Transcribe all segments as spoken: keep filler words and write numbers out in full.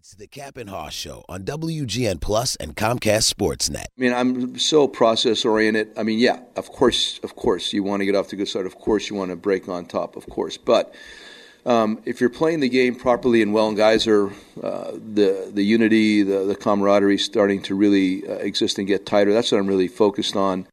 It's the Cap and Haw Show on W G N Plus and Comcast Sportsnet. I mean, I'm so process-oriented. I mean, yeah, of course, of course, you want to get off to a good start. Of course, you want to break on top, of course. But um, if you're playing the game properly and well, and guys are, uh, the the unity, the, the camaraderie starting to really uh, exist and get tighter, that's what I'm really focused on.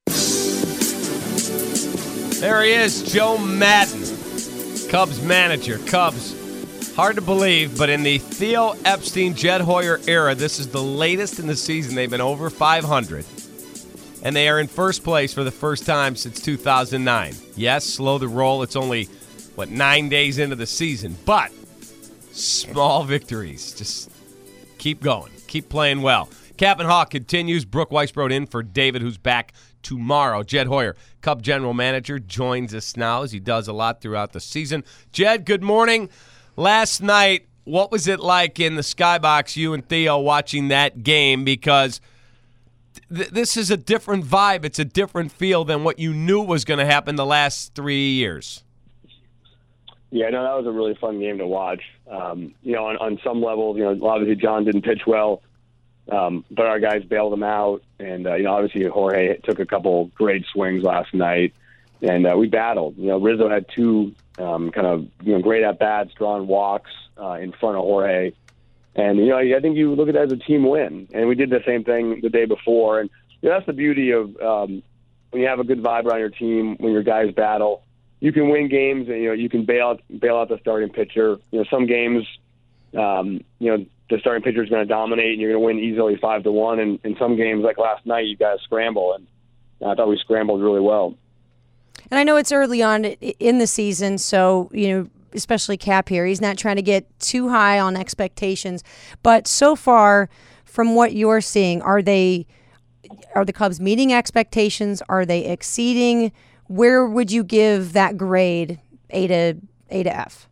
There he is, Joe Maddon, Cubs manager. Cubs. Hard to believe, but in the Theo Epstein, Jed Hoyer era, this is the latest in the season. They've been over five hundred, and they are in first place for the first time since two thousand nine. Yes, slow the roll. It's only, what, nine days into the season, but small victories. Just keep going. Keep playing well. Cap and Haw continues. Brooke Weisbrod in for David, who's back tomorrow. Jed Hoyer, Cub general manager, joins us now, as he does a lot throughout the season. Jed, good morning. Last night, what was it like in the skybox, you and Theo, watching that game? Because th- this is a different vibe. It's a different feel than what you knew was going to happen the last three years. Yeah, no, that was a really fun game to watch. Um, you know, on, on some levels, you know, obviously John didn't pitch well, um, but our guys bailed him out. And, uh, you know, obviously Jorge took a couple great swings last night, and uh, we battled. You know, Rizzo had two Um, kind of, you know, great at-bats, drawing walks uh, in front of Jorge. And, you know, I think you look at it as a team win. And we did the same thing the day before. And, you know, that's the beauty of um, when you have a good vibe around your team, when your guys battle. You can win games, and, you know, you can bail out, bail out the starting pitcher. You know, some games, um, you know, the starting pitcher is going to dominate, and you're going to win easily five to one. And in some games, like last night, you guys scramble. And I thought we scrambled really well. And I know it's early on in the season, so, you know, especially Cap here, he's not trying to get too high on expectations. But so far, from what you're seeing, are they are the Cubs meeting expectations? Are they exceeding? Where would you give that grade, A to A to F?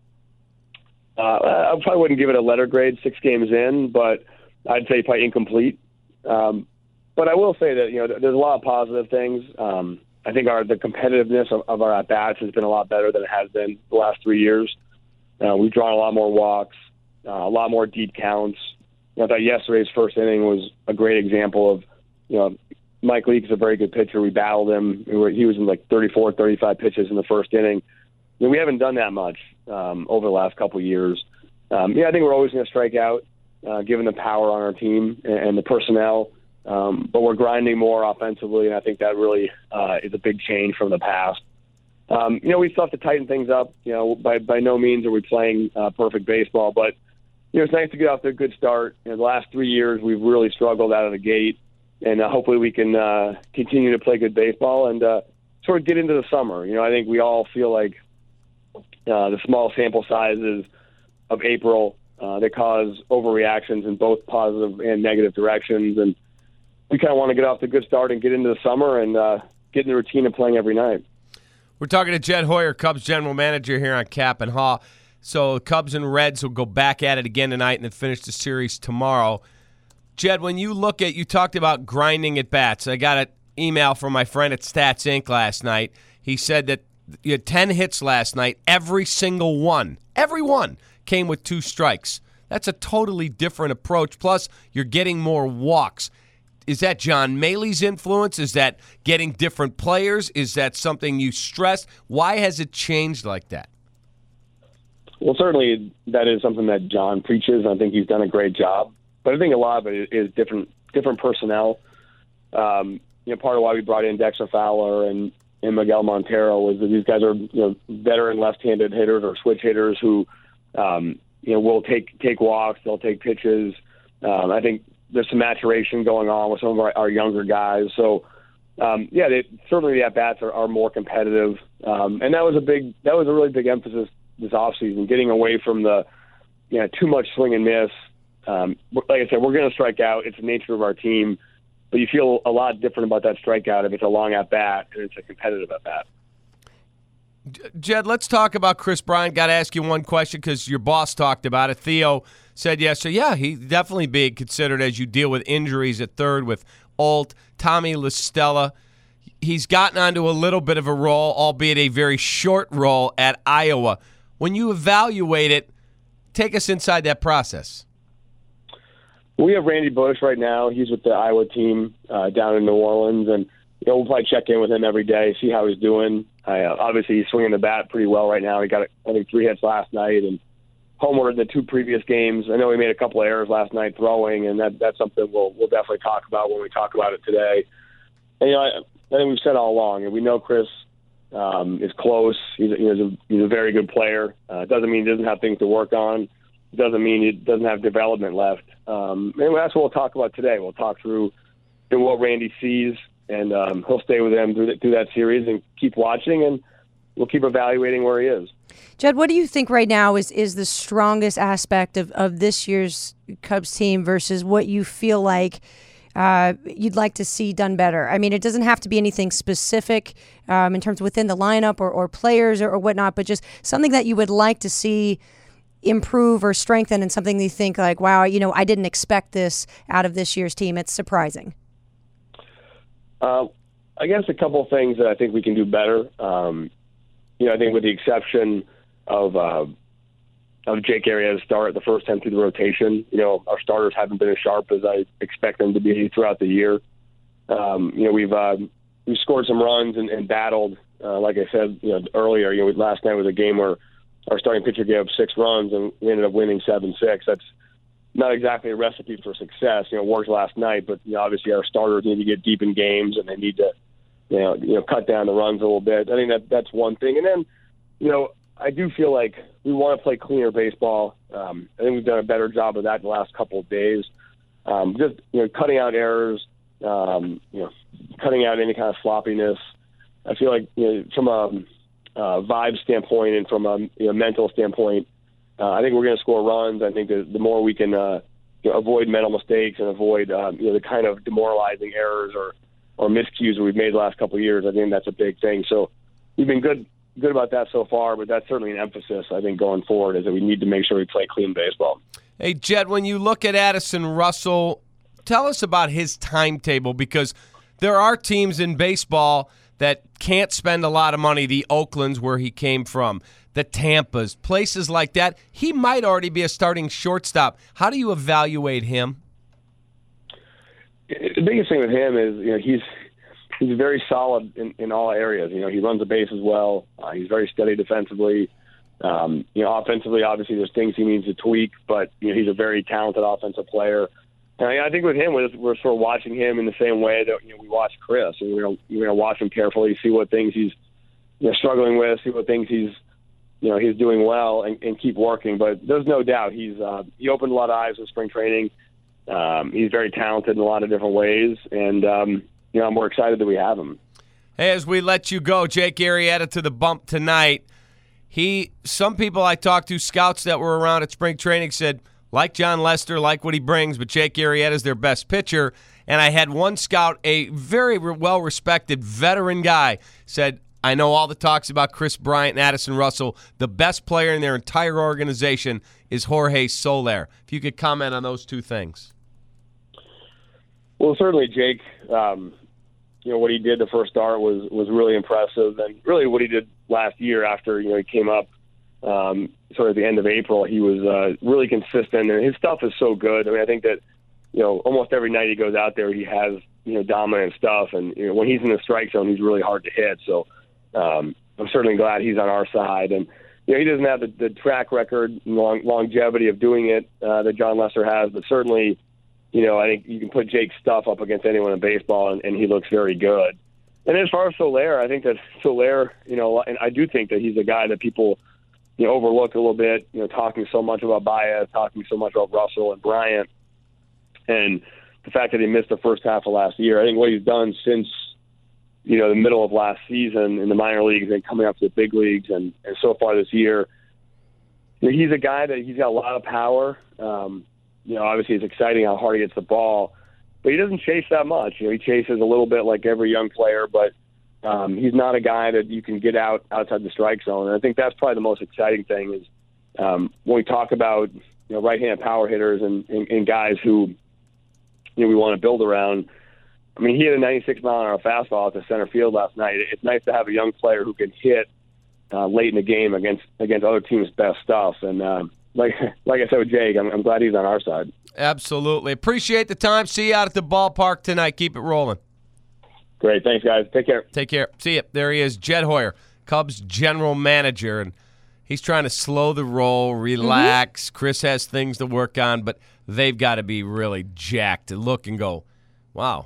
Uh, I probably wouldn't give it a letter grade six games in, but I'd say probably incomplete. Um, but I will say that, you know, there's a lot of positive things. Um, I think our the competitiveness of, of our at-bats has been a lot better than it has been the last three years. Uh, we've drawn a lot more walks, uh, a lot more deep counts. You know, I thought yesterday's first inning was a great example of, you know, Mike Leake is a very good pitcher. We battled him. We were, he was in like thirty-four, thirty-five pitches in the first inning. You know, we haven't done that much um, over the last couple of years. Um, yeah, I think we're always going to strike out, uh, given the power on our team and, and the personnel. Um, but we're grinding more offensively, and I think that really uh, is a big change from the past. Um, you know, we still have to tighten things up. You know, by by no means are we playing uh, perfect baseball, but you know, it's nice to get off to a good start. You know, the last three years we've really struggled out of the gate, and uh, hopefully we can uh, continue to play good baseball and uh, sort of get into the summer. You know, I think we all feel like uh, the small sample sizes of April uh, that cause overreactions in both positive and negative directions, and we kind of want to get off to a good start and get into the summer and uh, get in the routine of playing every night. We're talking to Jed Hoyer, Cubs general manager, here on Cap and Haw. So Cubs and Reds will go back at it again tonight and then finish the series tomorrow. Jed, when you look at, you talked about grinding at bats. I got an email from my friend at Stats Incorporated last night. He said that you had ten hits last night. Every single one, every one came with two strikes. That's a totally different approach. Plus, you're getting more walks. Is that John Maley's influence? Is that getting different players? Is that something you stressed? Why has it changed like that? Well, certainly that is something that John preaches. I think he's done a great job. But I think a lot of it is different different personnel. Um, you know, part of why we brought in Dexter Fowler and, and Miguel Montero was that these guys are, you know, veteran left-handed hitters or switch hitters who, um, you know, will take take walks, they'll take pitches. Um, I think there's some maturation going on with some of our, our younger guys. So, um, yeah, they, certainly the at-bats are, are more competitive. Um, and that was a big, that was a really big emphasis this offseason, getting away from the, you know, too much swing and miss. Um, like I said, we're going to strike out. It's the nature of our team. But you feel a lot different about that strikeout if it's a long at-bat and it's a competitive at-bat. Jed, let's talk about Kris Bryant. Got to ask you one question because your boss talked about it. Theo said yesterday, yeah, he definitely being considered as you deal with injuries at third with Alt, Tommy La Stella. He's gotten onto a little bit of a role, albeit a very short role at Iowa. When you evaluate it, take us inside that process. We have Randy Bush right now. He's with the Iowa team uh, down in New Orleans, and you know we'll probably check in with him every day, see how he's doing. I, uh, obviously, he's swinging the bat pretty well right now. He got, I think, three hits last night and homered in the two previous games. I know he made a couple of errors last night throwing, and that that's something we'll we'll definitely talk about when we talk about it today. And, you know, I, I think we've said all along, and we know Chris um, is close. He's, he's, a, he's a very good player. Uh, doesn't mean he doesn't have things to work on. Doesn't mean he doesn't have development left. Um, and that's what we'll talk about today. We'll talk through what Randy sees, and um, he'll stay with them through, the, through that series and keep watching, and we'll keep evaluating where he is. Jed, what do you think right now is, is the strongest aspect of, of this year's Cubs team versus what you feel like uh, you'd like to see done better? I mean, it doesn't have to be anything specific um, in terms of within the lineup or, or players or, or whatnot, but just something that you would like to see improve or strengthen, and something you think like, wow, you know, I didn't expect this out of this year's team. It's surprising. Uh, I guess a couple of things that I think we can do better. Um, you know, I think with the exception of uh, of Jake Arrieta's start the first time through the rotation, you know, our starters haven't been as sharp as I expect them to be throughout the year. Um, you know, we've uh, we've scored some runs and, and battled. Uh, like I said, you know, earlier, you know, last night was a game where our starting pitcher gave up six runs and we ended up winning seven six. That's not exactly a recipe for success. You know, it worked last night, but you know, obviously our starters need to get deep in games and they need to, you know, you know, cut down the runs a little bit. I think that that's one thing. And then, you know, I do feel like we want to play cleaner baseball. Um, I think we've done a better job of that in the last couple of days. Um, just, you know, cutting out errors, um, you know, cutting out any kind of sloppiness. I feel like, you know, from a uh, vibe standpoint and from a you know, mental standpoint, uh, I think we're going to score runs. I think that the more we can uh, you know, avoid mental mistakes and avoid um, you know the kind of demoralizing errors or, or miscues that we've made the last couple of years, I think that's a big thing. So we've been good good about that so far, but that's certainly an emphasis, I think, going forward, is that we need to make sure we play clean baseball. Hey, Jed, when you look at Addison Russell, tell us about his timetable, because there are teams in baseball that can't spend a lot of money, the Oaklands where he came from, the Tampas, places like that. He might already be a starting shortstop. How do you evaluate him? The biggest thing with him is, you know, he's he's very solid in, in all areas. You know, he runs the bases well. Uh, he's very steady defensively. Um, you know, offensively, obviously, there's things he needs to tweak, but you know, he's a very talented offensive player. And I, I think with him, we're, we're sort of watching him in the same way that you know we watch Chris. And we're gonna, we're gonna watch him carefully, see what things he's you know, struggling with, see what things he's you know he's doing well, and, and keep working. But there's no doubt he's uh, he opened a lot of eyes in spring training. Um, he's very talented in a lot of different ways, and um, you know I'm more excited that we have him. Hey, as we let you go, Jake Arrieta to the bump tonight. He, some people I talked to, scouts that were around at spring training, said, like John Lester, like what he brings, but Jake Arrieta is their best pitcher. And I had one scout, a very well-respected veteran guy, said, I know all the talks about Chris Bryant and Addison Russell. The best player in their entire organization is Jorge Soler. If you could comment on those two things. Well, certainly Jake, um, you know, what he did the first start was, was really impressive. And really what he did last year after, you know, he came up um, sort of at the end of April, he was uh, really consistent. And his stuff is so good. I mean, I think that, you know, almost every night he goes out there, he has, you know, dominant stuff. And, you know, when he's in the strike zone, he's really hard to hit. So um, I'm certainly glad he's on our side. And, you know, he doesn't have the, the track record, long, longevity of doing it uh, that John Lester has, but certainly, you know, I think you can put Jake's stuff up against anyone in baseball, and, and he looks very good. And as far as Soler, I think that Soler, you know, and I do think that he's a guy that people, you know, overlook a little bit, you know, talking so much about Baez, talking so much about Russell and Bryant, and the fact that he missed the first half of last year. I think what he's done since, you know, the middle of last season in the minor leagues and coming up to the big leagues and, and so far this year, you know, he's a guy that he's got a lot of power. Um, You know, obviously it's exciting how hard he hits the ball, but he doesn't chase that much. You know, he chases a little bit like every young player, but um, he's not a guy that you can get out outside the strike zone. And I think that's probably the most exciting thing is um, when we talk about, you know, right-hand power hitters and, and, and guys who, you know, we want to build around. I mean, he had a ninety-six mile an hour fastball at the center field last night. It's nice to have a young player who can hit uh, late in the game against against other teams' best stuff. And, um, Like like I said with Jake, I'm, I'm glad he's on our side. absolutely. Appreciate the time. See you out at the ballpark tonight. Keep it rolling. Great. Thanks, guys. Take care. Take care. See you. There he is, Jed Hoyer, Cubs general manager, and he's trying to slow the roll, relax. Mm-hmm. Chris has things to work on, but they've got to be really jacked to look and go, wow,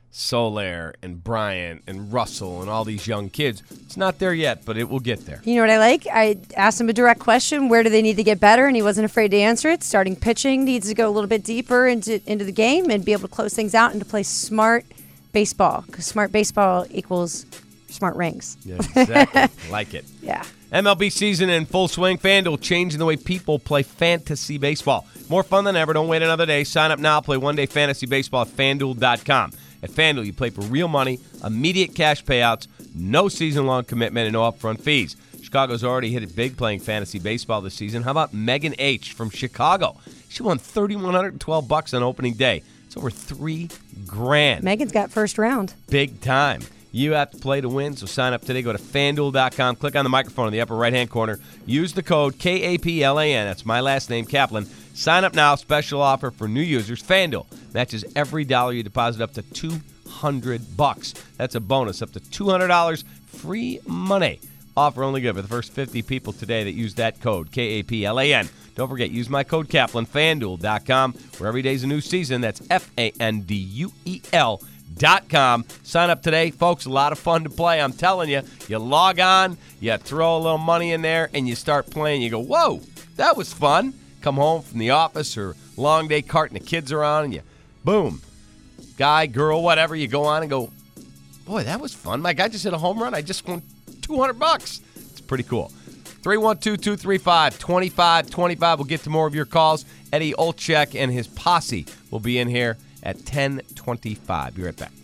Soler and Bryant and Russell and all these young kids. It's not there yet, but it will get there. You know what I like? I asked him a direct question, where do they need to get better, and he wasn't afraid to answer it. Starting pitching needs to go a little bit deeper into, into the game and be able to close things out and to play smart baseball, because smart baseball equals smart rings. Yeah, exactly. Like it. Yeah. M L B season in full swing. FanDuel changing the way people play fantasy baseball. More fun than ever. Don't wait another day. Sign up now. Play one-day fantasy baseball at FanDuel dot com. At FanDuel, you play for real money, immediate cash payouts, no season-long commitment, and no upfront fees. Chicago's already hit it big playing fantasy baseball this season. How about Megan H. from Chicago? She won three thousand one hundred twelve bucks on opening day. It's over three grand. Megan's got first round. Big time. You have to play to win, so sign up today. Go to FanDuel dot com. Click on the microphone in the upper right-hand corner. Use the code K A P L A N. That's my last name, Kaplan. Sign up now. Special offer for new users. FanDuel matches every dollar you deposit up to two hundred bucks. That's a bonus. Up to two hundred dollars free money. Offer only good for the first fifty people today that use that code, K A P L A N. Don't forget, use my code Kaplan, FanDuel dot com, where every day's a new season. That's F A N D U E L dot com. Sign up today, folks. A lot of fun to play. I'm telling you, you log on, you throw a little money in there, and you start playing. You go, whoa, that was fun. Come home from the office or long day carting the kids around, and you, boom, guy, girl, whatever, you go on and go, boy, that was fun. My guy just hit a home run. I just won two hundred bucks. It's pretty cool. three one two, two three five, two five two five. We'll get to more of your calls. Eddie Olczyk and his posse will be in here at ten twenty-five. Be right back.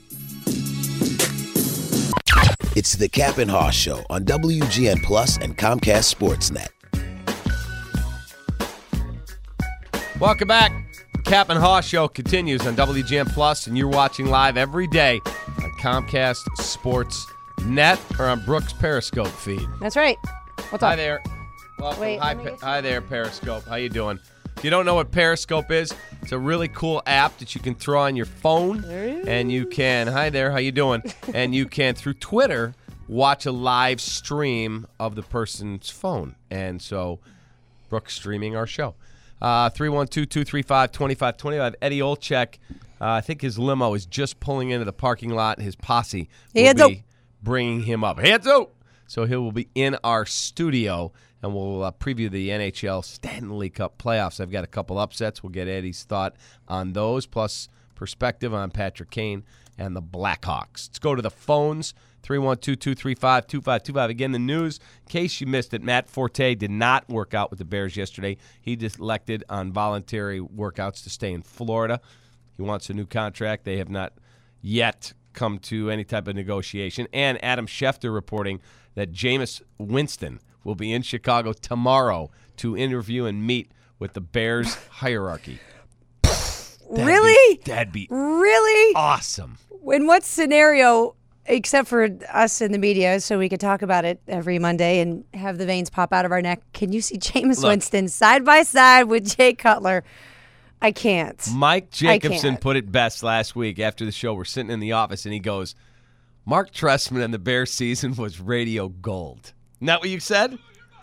It's the Cap and Haw Show on W G N Plus and Comcast Sportsnet. Welcome back. Cap and Haw Show continues on W G N Plus, and you're watching live every day on Comcast Sportsnet or on Brooks Periscope feed. That's right. What's Hi up? there. Welcome. Wait, hi, let me pe- get hi there, Periscope. How you doing? If you don't know what Periscope is, it's a really cool app that you can throw on your phone, and you can. Hi there. How you doing? And you can through Twitter watch a live stream of the person's phone, and so Brooks streaming our show. Uh, three one two, two three five, two five two five. Eddie Olczyk, uh, I think his limo is just pulling into the parking lot. His posse will Hands be up. bringing him up. Hands up! So he will be in our studio, and we'll uh, preview the N H L Stanley Cup playoffs. I've got a couple upsets. We'll get Eddie's thought on those, plus perspective on Patrick Kane and the Blackhawks. Let's go to the phones. three one two, two three five, two five two five. Again, the news, in case you missed it, Matt Forte did not work out with the Bears yesterday. He just elected on voluntary workouts to stay in Florida. He wants a new contract. They have not yet come to any type of negotiation. And Adam Schefter reporting that Jameis Winston will be in Chicago tomorrow to interview and meet with the Bears hierarchy. That'd Really? Be, that'd be Really? awesome. In what scenario, except for us in the media, so we could talk about it every Monday and have the veins pop out of our neck, can you see Jameis Look. Winston side by side with Jay Cutler? I can't. Mike Jacobson can't. put it best last week after the show. We're sitting in the office, and he goes, Mark Trestman and the Bears season was radio gold. Isn't that what you said?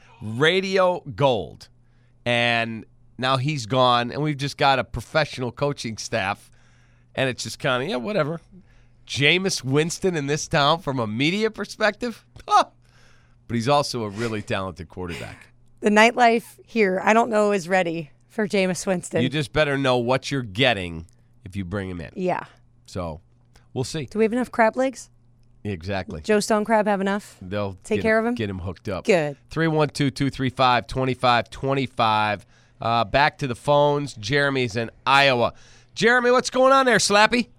Radio gold. And now he's gone, and we've just got a professional coaching staff, and it's just kind of, yeah, whatever. Jameis Winston in this town from a media perspective? Huh. But he's also a really talented quarterback. The nightlife here, I don't know, is ready for Jameis Winston. You just better know what you're getting if you bring him in. yeah. So we'll see. Do we have enough crab legs? Exactly. Joe Stone Crab have enough? They'll Take get care of him? Get him hooked up. Good. three one two, two three five, two five two five. Uh, back to the phones. Jeremy's in Iowa. Jeremy, what's going on there, Slappy?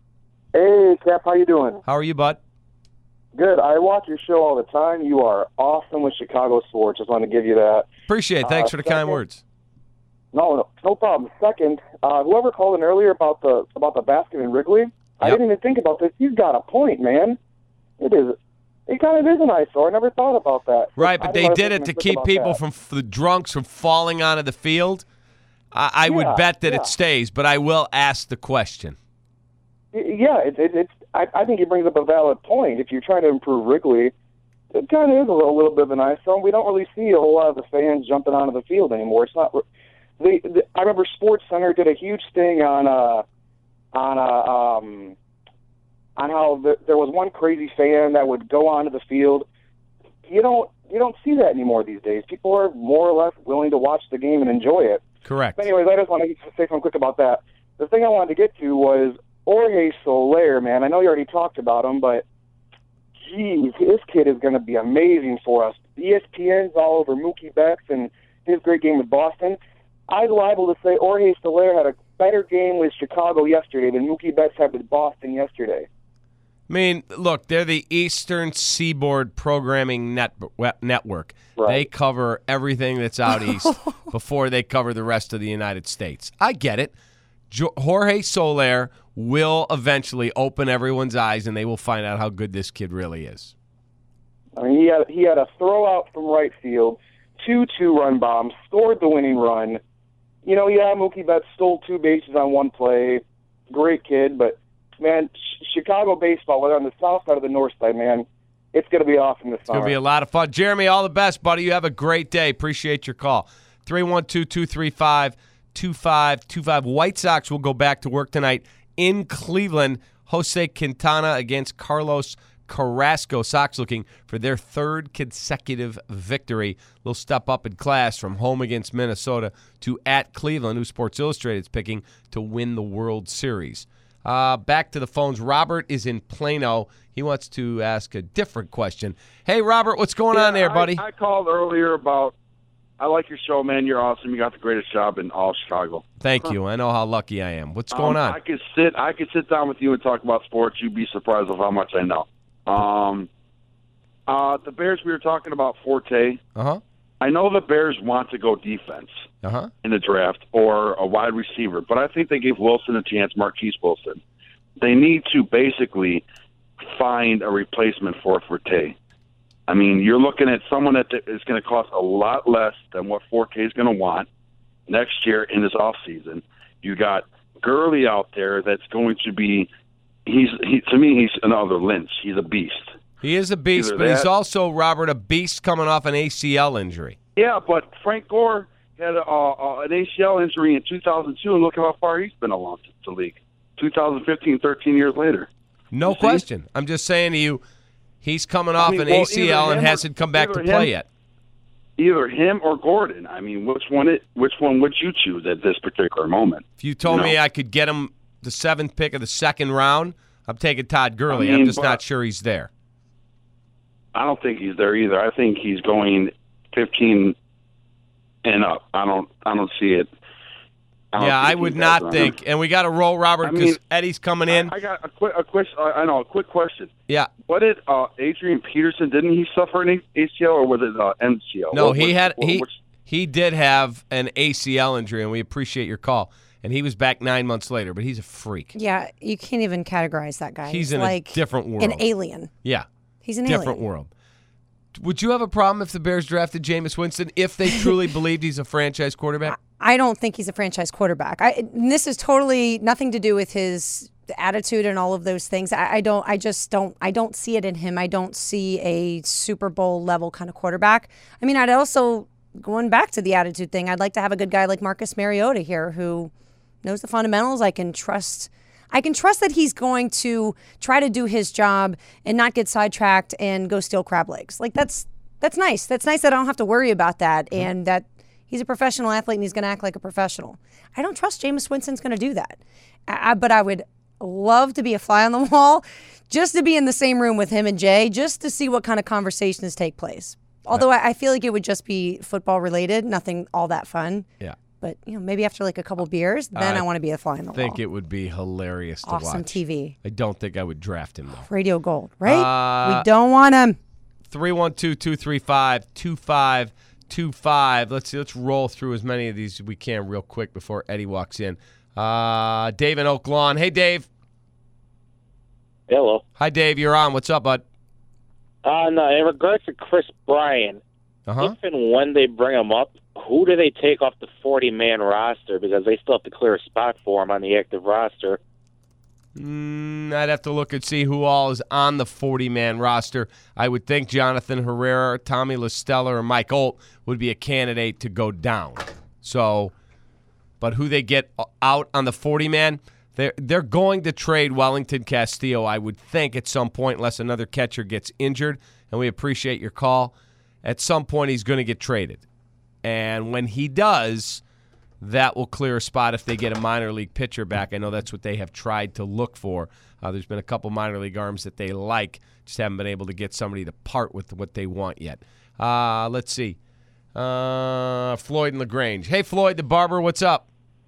Hey, Cap, how you doing? How are you, bud? Good. I watch your show all the time. You are awesome with Chicago sports. Just want to give you that. Appreciate it. Thanks Uh, for the kind second- words. No, no, no problem. Second, uh, whoever called in earlier about the about the basket in Wrigley, I Yep. didn't even think about this. He's got a point, man. It is. It kind of is an eyesore. I never thought about that. Right, I but didn't they know did I it was to gonna keep think people about from the drunks from falling onto the field. I, I Yeah, would bet that yeah. it stays, but I will ask the question. Yeah, it, it, it's. I, I think he brings up a valid point. If you're trying to improve Wrigley, it kind of is a little, little bit of an eyesore. We don't really see a whole lot of the fans jumping onto the field anymore. It's not. They, they, I remember Sports Center did a huge thing on uh, on uh, um, on how the, there was one crazy fan that would go onto the field. You don't you don't see that anymore these days. People are more or less willing to watch the game and enjoy it. Correct. But anyways, I just want to say something quick about that. The thing I wanted to get to was Jorge Soler, man. I know you already talked about him, but geez, this kid is going to be amazing for us. E S P N's all over Mookie Betts and his great game with Boston. I'm liable to say Jorge Soler had a better game with Chicago yesterday than Mookie Betts had with Boston yesterday. I mean, look, they're the Eastern Seaboard Programming net, Network. Right. They cover everything that's out east before they cover the rest of the United States. I get it. Jo- Jorge Soler will eventually open everyone's eyes, and they will find out how good this kid really is. I mean, he had he had a throw out from right field, two two-run bombs, scored the winning run. You know, yeah, Mookie Betts stole two bases on one play. Great kid, but, man, Ch- Chicago baseball, whether on the south side or the north side, man, it's going to be awesome this It's summer. going to be a lot of fun. Jeremy, all the best, buddy. You have a great day. Appreciate your call. three one two, two three five, two five two five. White Sox will go back to work tonight in Cleveland. Jose Quintana against Carlos Carrasco. Sox looking for their third consecutive victory. They'll step up in class from home against Minnesota to at Cleveland, who Sports Illustrated is picking to win the World Series. Uh, back to the phones. Robert is in Plano. He wants to ask a different question. Hey, Robert, what's going yeah, on there, buddy? I, I called earlier about, I like your show, man. You're awesome. You got the greatest job in all Chicago. Thank you. I know how lucky I am. What's going um, on? I could sit I could sit down with you and talk about sports. You'd be surprised of how much I know. Um, uh, the Bears, we were talking about Forte. Uh-huh. I know the Bears want to go defense Uh-huh. in the draft or a wide receiver, but I think they gave Wilson a chance, Marquise Wilson. They need to basically find a replacement for Forte. I mean, you're looking at someone that is going to cost a lot less than what Forte is going to want next year in this offseason. You got Gurley out there that's going to be he's he, to me he's another Lynch. He's a beast. He is a beast, Either but he's that- also, Robert, a beast coming off an A C L injury. Yeah, but Frank Gore had a, uh, an A C L injury in two thousand two, and look how far he's been along the league. two thousand fifteen, thirteen years later. No You see? question. I'm just saying to you, he's coming off mean, an well, A C L either and him or- hasn't come back to either play him- yet. Either him or Gordon. I mean, which one? It, which one would you choose at this particular moment? If you told You me know? I could get him the seventh pick of the second round, I'm taking Todd Gurley. I mean, I'm just but- not sure he's there. I don't think he's there either. I think he's going fifteen and up. I don't. I don't see it. I don't Yeah, think I would he's not that think. And we got to roll, Robert, I because mean, Eddie's coming in. I, I got a quick. A question. I know a quick question. Yeah. What did uh, Adrian Peterson? Didn't he suffer an A C L or was it uh, M C L? No, What- he which- had he which- he did have an A C L injury, and we appreciate your call. And he was back nine months later, but he's a freak. Yeah, you can't even categorize that guy. He's in a like different world. An alien. Yeah, He's an different alien. world. Would you have a problem if the Bears drafted Jameis Winston if they truly believed he's a franchise quarterback? I don't think he's a franchise quarterback. I, and this is totally nothing to do with his attitude and all of those things. I, I don't. I just don't. I don't see it in him. I don't see a Super Bowl level kind of quarterback. I mean, I'd also going back to the attitude thing. I'd like to have a good guy like Marcus Mariota here who knows the fundamentals. I can trust. I can trust that he's going to try to do his job and not get sidetracked and go steal crab legs. Like that's that's nice. That's nice that I don't have to worry about that and that he's a professional athlete and he's going to act like a professional. I don't trust Jameis Winston's going to do that. I, I, but I would love to be a fly on the wall just to be in the same room with him and Jay just to see what kind of conversations take place. Although I, I feel like it would just be football related, nothing all that fun. Yeah. But, you know, maybe after like a couple beers, then I, I want to be a fly on the I think wall. it would be hilarious to Awesome watch. T V. I don't think I would draft him, though. Radio gold, right? Uh, we don't want him. three one two, two three five, two five two five. Let's see, let's roll through as many of these as we can real quick before Eddie walks in. Uh, Dave in Oak Lawn. Hey, Dave. Hello. Hi, Dave. You're on. What's up, bud? Uh, no, in regards to Chris Bryant, Uh-huh. if and when they bring him up, who do they take off the forty-man roster? Because they still have to clear a spot for him on the active roster. Mm, I'd have to look and see who all is on the forty-man roster. I would think Jonathan Herrera, Tommy LaStella, or Mike Olt would be a candidate to go down. So, but who they get out on the forty-man, they're, they're going to trade Wellington Castillo, I would think, at some point, unless another catcher gets injured. And we appreciate your call. At some point, he's going to get traded. And when he does, that will clear a spot if they get a minor league pitcher back. I know that's what they have tried to look for. Uh, there's been a couple minor league arms that they like, just haven't been able to get somebody to part with what they want yet. Uh, let's see. Uh, Floyd in LaGrange. Hey, Floyd, the barber, what's up?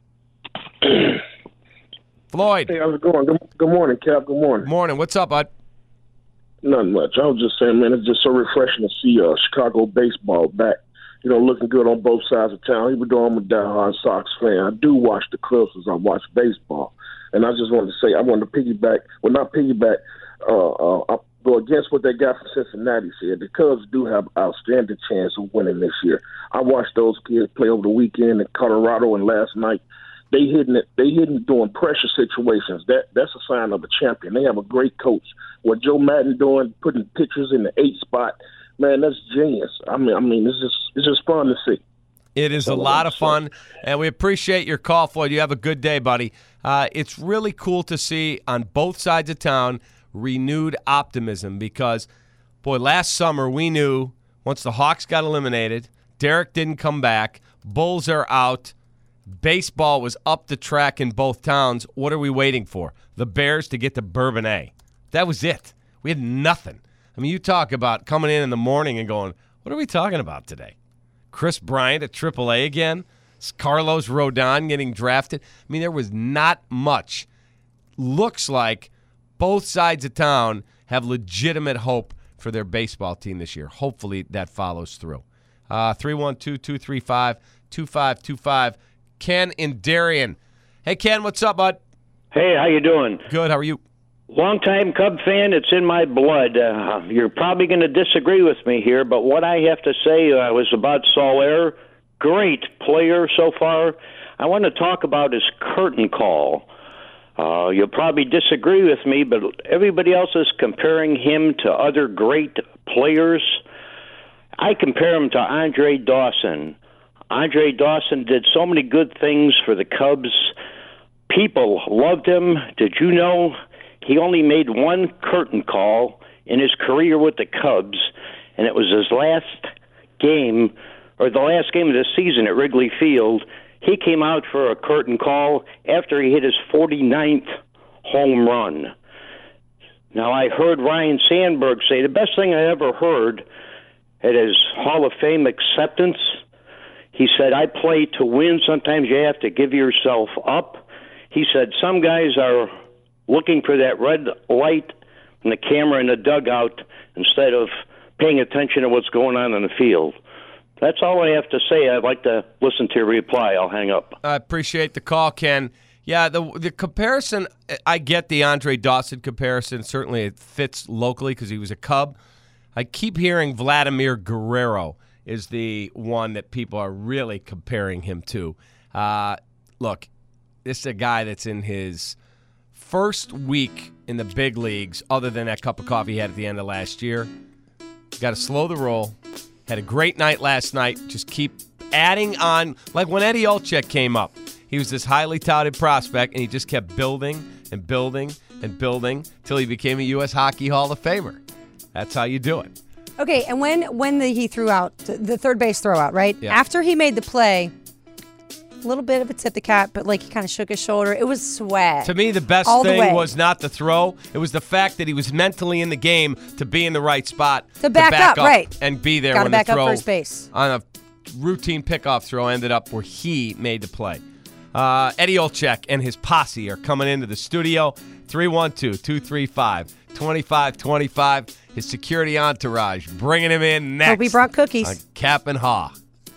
Floyd. Hey, how's it going? Good, good morning, Cap. Good morning. Morning. What's up, bud? Nothing much. I was just saying, man, it's just so refreshing to see uh, Chicago baseball back. You know, looking good on both sides of town. Even though I'm a diehard Sox fan, I do watch the Cubs as I watch baseball. And I just wanted to say, I wanted to piggyback, well, not piggyback, uh, uh, I'll go against what they got from Cincinnati said. The Cubs do have an outstanding chance of winning this year. I watched those kids play over the weekend in Colorado, and last night they hitting it. They hitting doing pressure situations. That that's a sign of a champion. They have a great coach. What Joe Madden doing, putting pitchers in the eighth spot, man, that's genius. I mean, I mean, it's just it's just fun to see. It is a lot of fun, and we appreciate your call, Floyd. You have a good day, buddy. Uh, it's really cool to see on both sides of town renewed optimism because, boy, last summer we knew once the Hawks got eliminated, Derek didn't come back, Bulls are out, baseball was up the track in both towns. What are we waiting for? The Bears to get to Bourbonnais. That was it. We had nothing. I mean, you talk about coming in in the morning and going, what are we talking about today? Chris Bryant at triple A again? Carlos Rodon getting drafted? I mean, there was not much. Looks like both sides of town have legitimate hope for their baseball team this year. Hopefully that follows through. Uh, three one two, two three five, two five two five. Ken in Darien. Hey, Ken, what's up, bud? Hey, how you doing? Good, how are you? Longtime Cub fan, it's in my blood. Uh, you're probably going to disagree with me here, but what I have to say uh, was about Soler. Great player so far. I want to talk about his curtain call. Uh, you'll probably disagree with me, but everybody else is comparing him to other great players. I compare him to Andre Dawson. Andre Dawson did so many good things for the Cubs. People loved him. Did you know he only made one curtain call in his career with the Cubs, and it was his last game, or the last game of the season at Wrigley Field. He came out for a curtain call after he hit his forty-ninth home run. Now, I heard Ryan Sandberg say the best thing I ever heard at his Hall of Fame acceptance, he said, I play to win. Sometimes you have to give yourself up. He said, some guys are looking for that red light and the camera in the dugout instead of paying attention to what's going on in the field. That's all I have to say. I'd like to listen to your reply. I'll hang up. I appreciate the call, Ken. Yeah, the the comparison, I get the Andre Dawson comparison. Certainly it fits locally because he was a Cub. I keep hearing Vladimir Guerrero is the one that people are really comparing him to. Uh, look, this is a guy that's in his first week in the big leagues, other than that cup of coffee he had at the end of last year. Got to slow the roll. Had a great night last night. Just keep adding on. Like when Eddie Olczyk came up, he was this highly touted prospect, and he just kept building and building and building till he became a U S Hockey Hall of Famer. That's how you do it. Okay, and when when the, he threw out, the third base throw out, right? Yeah. After he made the play, a little bit of a tip the cap, but like he kind of shook his shoulder. It was swag. To me, the best All thing the was not the throw. It was the fact that he was mentally in the game to be in the right spot. To back up, right. And be there Gotta when back the up throw first base. on a routine pickoff throw ended up where he made the play. Uh, Eddie Olczyk and his posse are coming into the studio. three one two, two three five, two five two five. His security entourage bringing him in next. Hope he brought cookies. On Cap and Haw.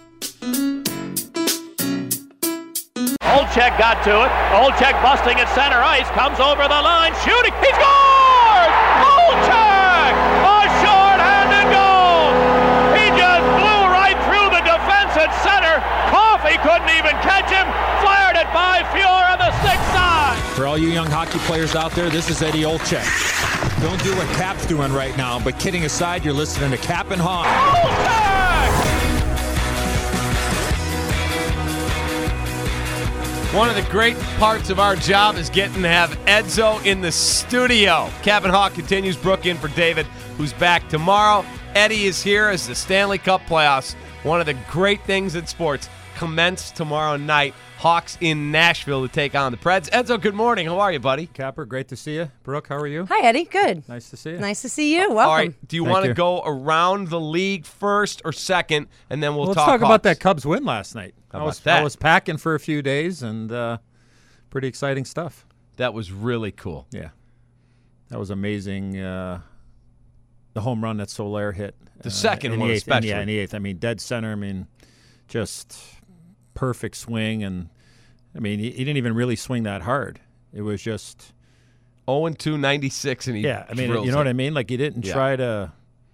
Olczyk got to it. Olczyk busting at center ice. Comes over the line. Shooting. He scores! Olczyk! A short-handed goal! He just blew right through the defense at center. couldn't even catch him. Fired it by Fiore on the stick side. For all you young hockey players out there, this is Eddie Olczyk. Don't do what Cap's doing right now, but kidding aside, you're listening to Cap and Hawk. One of the great parts of our job is getting to have Edzo in the studio. Cap and Hawk continues. Brooke in for David, who's back tomorrow. Eddie is here as the Stanley Cup playoffs. One of the great things in sports commence tomorrow night. Hawks in Nashville to take on the Preds. Edzo, good morning. How are you, buddy? Capper, great to see you. Brooke, how are you? Hi, Eddie. Good. Nice to see you. Nice to see you. Welcome. All right. Do you Thank want to you. go around the league first or second, and then we'll, Well, let's talk talk Hawks? about that Cubs win last night. How I about was that? I was packing for a few days, and uh, pretty exciting stuff. That was really cool. Yeah, that was amazing. Uh, the home run that Soler hit. The uh, second in one the eighth, especially. Yeah, in the eighth. I mean, dead center. I mean, just perfect swing. And, I mean, he, he didn't even really swing that hard. It was just oh and two, ninety-six, and he Yeah, I mean, drills you know it. what I mean? Like, he didn't Yeah. try to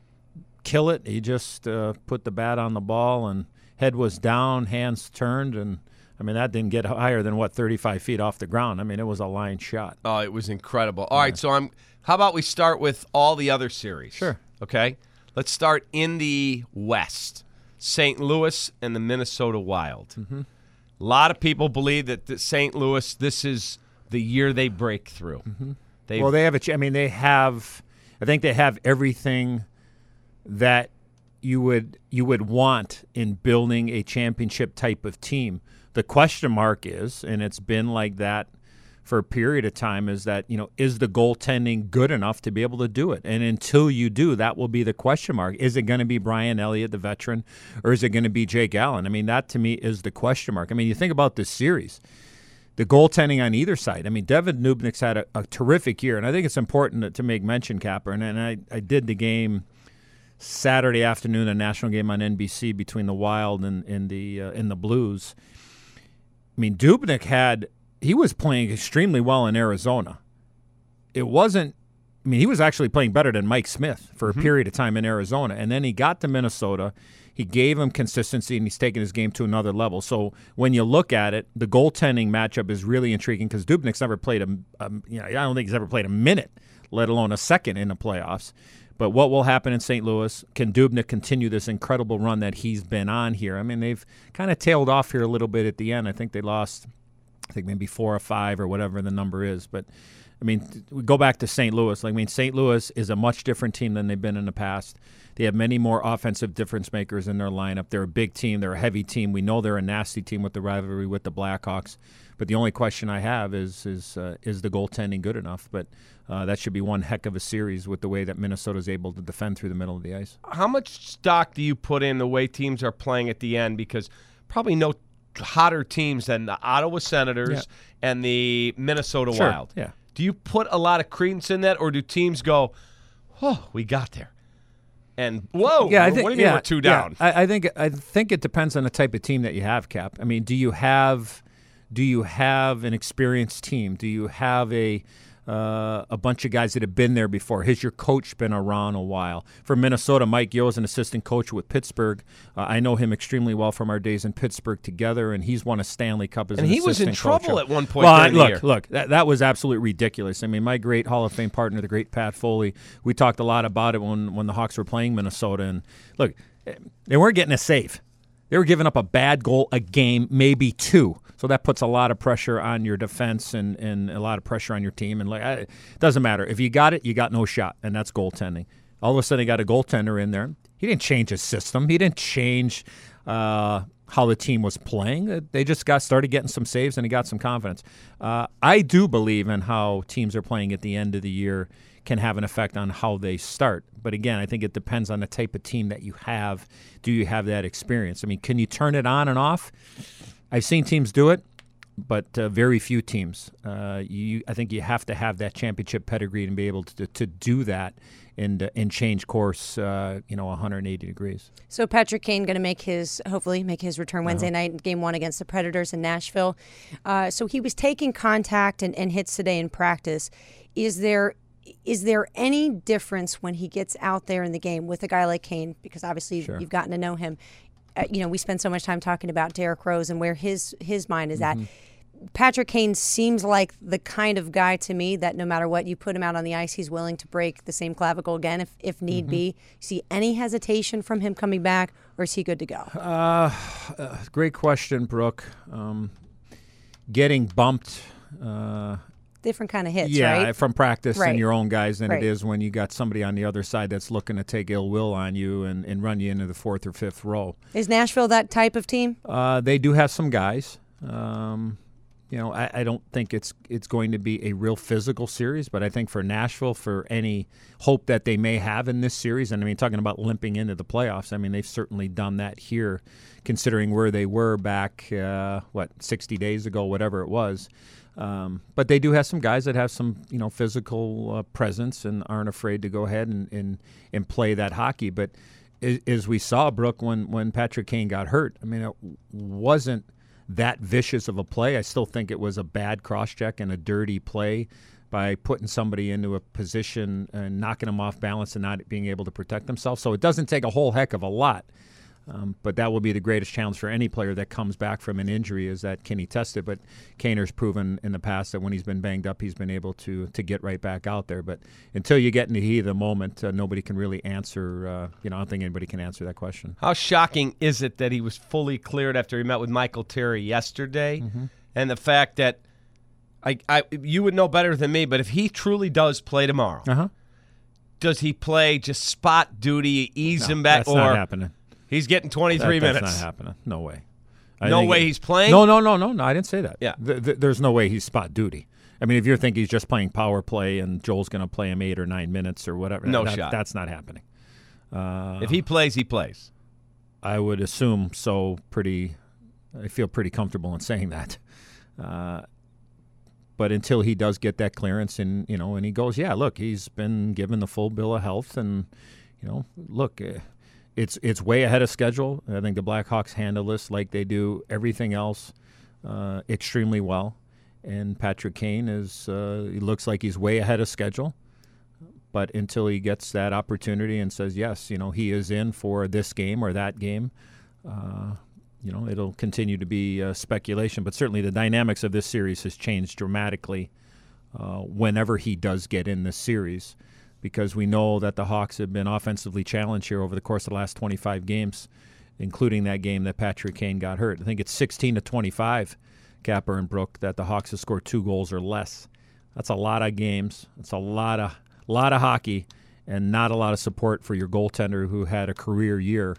kill it. He just uh, put the bat on the ball, and head was down, hands turned, and, I mean, that didn't get higher than, what, thirty-five feet off the ground. I mean, it was a line shot. Oh, it was incredible. All right, so I'm. How about we start with all the other series? Sure. Okay. Let's start in the West. Saint Louis and the Minnesota Wild. Mm-hmm. A lot of people believe that the Saint Louis, this is the year they break through. Mm-hmm. They've- Well, they have a. ch- I mean, they have. I think they have everything that you would you would want in building a championship type of team. The question mark is, and it's been like that for a period of time, is that, you know, is the goaltending good enough to be able to do it? And until you do, that will be the question mark. Is it going to be Brian Elliott, the veteran, or is it going to be Jake Allen? I mean, that to me is the question mark. I mean, you think about this series, the goaltending on either side. I mean, Devin Dubnyk's had a, a terrific year, and I think it's important to, to make mention, Capper, and, and I, I did the game Saturday afternoon, a national game on N B C between the Wild and, and the uh, and the Blues. I mean, Dubnyk had he was playing extremely well in Arizona. It wasn't. I mean, he was actually playing better than Mike Smith for a Mm-hmm. period of time in Arizona, and then he got to Minnesota. He gave him consistency, and he's taken his game to another level. So when you look at it, the goaltending matchup is really intriguing because Dubnyk's never played a, a. You know, I don't think he's ever played a minute, let alone a second in the playoffs. But what will happen in Saint Louis? Can Dubnyk continue this incredible run that he's been on here? I mean, they've kind of tailed off here a little bit at the end. I think they lost, I think maybe four or five or whatever the number is. But, I mean, we go back to Saint Louis. Like, I mean, Saint Louis is a much different team than they've been in the past. They have many more offensive difference makers in their lineup. They're a big team. They're a heavy team. We know they're a nasty team with the rivalry with the Blackhawks. But the only question I have is is uh, is the goaltending good enough? But uh, that should be one heck of a series with the way that Minnesota is able to defend through the middle of the ice. How much stock do you put in the way teams are playing at the end? Because probably no hotter teams than the Ottawa Senators Yeah. and the Minnesota Sure, Wild. yeah. Do you put a lot of credence in that, or do teams go, oh, we got there? And, whoa, Yeah, I what think, do you mean yeah, we're two yeah. down? I, I think I think it depends on the type of team that you have, Cap. I mean, do you have do you have an experienced team? Do you have a uh, a bunch of guys that have been there before? Has your coach been around a while? For Minnesota, Mike Yeo is an assistant coach with Pittsburgh. Uh, I know him extremely well from our days in Pittsburgh together, and he's won a Stanley Cup as And an he was in assistant coach. trouble at one point Well, during the look, year. look, that, that was absolutely ridiculous. I mean, my great Hall of Fame partner, the great Pat Foley, we talked a lot about it when, when the Hawks were playing Minnesota. And look, they weren't getting a save. They were giving up a bad goal a game, maybe two. So that puts a lot of pressure on your defense and, and a lot of pressure on your team. And like, I, it doesn't matter. If you got it, you got no shot, and that's goaltending. All of a sudden, you got a goaltender in there. He didn't change his system. He didn't change uh, how the team was playing. They just got started getting some saves, and he got some confidence. Uh, I do believe in how teams are playing at the end of the year can have an effect on how they start. But again, I think it depends on the type of team that you have. Do you have that experience? I mean, can you turn it on and off? I've seen teams do it, but uh, very few teams. Uh, you, I think you have to have that championship pedigree and be able to to do that and uh, and change course, uh, you know, one hundred eighty degrees. So Patrick Kane going to make his, hopefully make his return Wednesday Uh-huh. night in game one against the Predators in Nashville. Uh, so he was taking contact and, and hits today in practice. Is there is there any difference when he gets out there in the game with a guy like Kane? Because obviously Sure. you've gotten to know him. uh, you know, we spend so much time talking about Derrick Rose and where his his mind is Mm-hmm. at. Patrick Kane seems like the kind of guy to me that no matter what you put him out on the ice, he's willing to break the same clavicle again if, if need Mm-hmm. be. See any hesitation from him coming back, or is he good to go? Uh, uh, great question, Brooke. Um, getting bumped. Uh, Different kind of hits, yeah, right? from practice Right. and your own guys than Right. it is when you got somebody on the other side that's looking to take ill will on you and, and run you into the fourth or fifth row. Is Nashville that type of team? Uh, they do have some guys. Um, you know, I, I don't think it's it's going to be a real physical series, but I think for Nashville, for any hope that they may have in this series, and I mean, talking about limping into the playoffs, I mean, they've certainly done that here, considering where they were back, uh, what, sixty days ago, whatever it was. Um, but they do have some guys that have some, you know, physical uh, presence and aren't afraid to go ahead and, and, and play that hockey. But as, as we saw, Brooke, when, when Patrick Kane got hurt, I mean, it wasn't that vicious of a play. I still think it was a bad cross-check and a dirty play by putting somebody into a position and knocking them off balance and not being able to protect themselves. So it doesn't take a whole heck of a lot. Um, but that will be the greatest challenge for any player that comes back from an injury, is that can he test it? But Kaner's proven in the past that when he's been banged up, he's been able to to get right back out there. But until you get in the heat of the moment, uh, nobody can really answer, uh, you know, I don't think anybody can answer that question. How shocking is it that he was fully cleared after he met with Michael Terry yesterday? Mm-hmm. And the fact that, I, I, you would know better than me, but if he truly does play tomorrow, uh-huh. does he play just spot duty, ease No, him back? that's or not happening. He's getting twenty-three that, minutes. That's not happening. No way. I No think way it- he's playing? No, no, no, no, no. I didn't say that. Yeah. Th- th- there's no way he's spot duty. I mean, if you're thinking he's just playing power play and Joel's going to play him eight or nine minutes or whatever, No that, shot. That's not happening. Uh, If he plays, he plays. I would assume so. Pretty, I feel pretty comfortable in saying that. Uh, but until he does get that clearance, and you know, and he goes, yeah, look, he's been given the full bill of health, and you know, look, uh, it's it's way ahead of schedule. I think the Blackhawks handle this like they do everything else uh, extremely well. And Patrick Kane is, uh, he looks like he's way ahead of schedule. But until he gets that opportunity and says, yes, you know, he is in for this game or that game, uh, you know, it'll continue to be uh, speculation. But certainly the dynamics of this series has changed dramatically uh, whenever he does get in this series, because we know that the Hawks have been offensively challenged here over the course of the last twenty-five games, including that game that Patrick Kane got hurt. I think it's sixteen to twenty-five, Capper and Brooke, that the Hawks have scored two goals or less. That's a lot of games. It's a lot of lot of hockey, and not a lot of support for your goaltender who had a career year,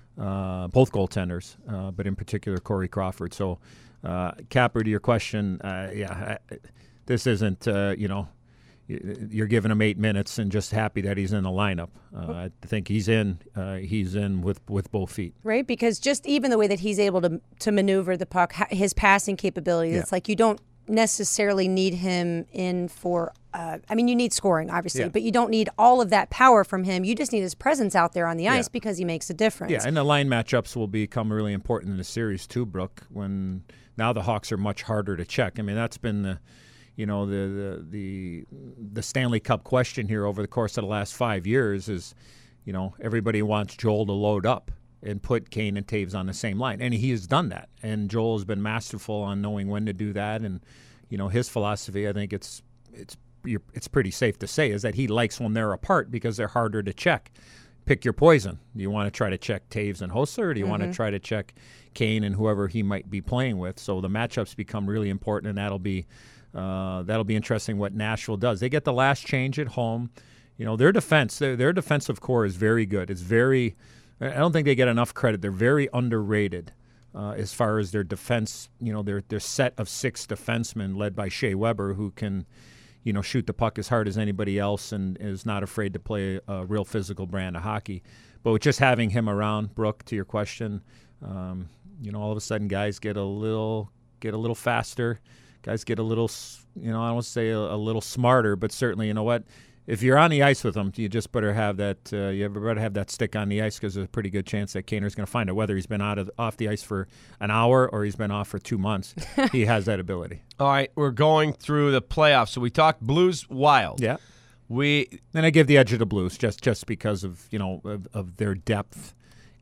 uh, both goaltenders, uh, but in particular Corey Crawford. So, uh, Capper, to your question, uh, yeah, I, this isn't, uh, you know, you're giving him eight minutes and just happy that he's in the lineup. Uh, I think he's in. Uh, he's in with, with both feet. Right, because just even the way that he's able to to maneuver the puck, ha- his passing capabilities, Yeah. it's like you don't necessarily need him in for, uh, I mean, you need scoring, obviously, Yeah. but you don't need all of that power from him. You just need his presence out there on the Yeah. ice because he makes a difference. Yeah, and the line matchups will become really important in the series too, Brooke, when now the Hawks are much harder to check. I mean, that's been the, you know, the the the, the Stanley Cup question here over the course of the last five years is, you know, everybody wants Joel to load up and put Kane and Taves on the same line. And he has done that. And Joel has been masterful on knowing when to do that. And, you know, his philosophy, I think it's it's you're, it's pretty safe to say, is that he likes when they're apart because they're harder to check. Pick your poison. Do you want to try to check Taves and Hossa, or do you Mm-hmm. want to try to check Kane and whoever he might be playing with? So the matchups become really important, and that'll be uh, that'll be interesting what Nashville does. They get the last change at home. You know, their defense, their, their defensive core is very good. It's very, I don't think they get enough credit. They're very underrated uh, as far as their defense. You know, their their set of six defensemen led by Shea Weber, who can, you know, shoot the puck as hard as anybody else and is not afraid to play a real physical brand of hockey. But with just having him around, Brooke, to your question, um, you know, all of a sudden guys get a little get a little faster. Guys get a little, you know, I don't want to say a, a little smarter, but certainly, you know what? If you're on the ice with them, you just better have that. Uh, you better have that stick on the ice, because there's a pretty good chance that Kaner's going to find it. Whether he's been out of off the ice for an hour or he's been off for two months, he has that ability. All right, we're going through the playoffs. So we talked Blues Wild. Yeah. We and I give the edge of the Blues just just because of you know of, of their depth